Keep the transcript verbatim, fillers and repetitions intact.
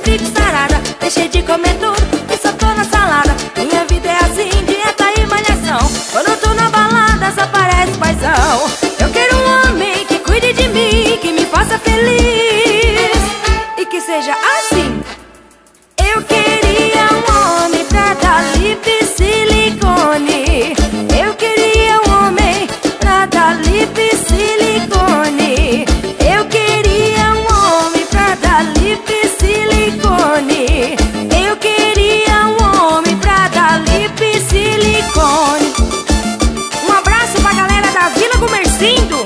fico sarada. Deixei de comer tudo e só tô na salada. Minha vida é assim, dieta e malhação. Quando eu tô na balada só parece paizão. Eu quero um homem que cuide de mim, que me faça feliz e que seja assim. Eu queria um homem pra dar lip silicone. Eu queria um homem pra dar lip silicone. Eu queria um homem pra dar lip silicone. Eu queria um homem pra dar lip silicone. Um abraço pra galera da Vila Gumercindo.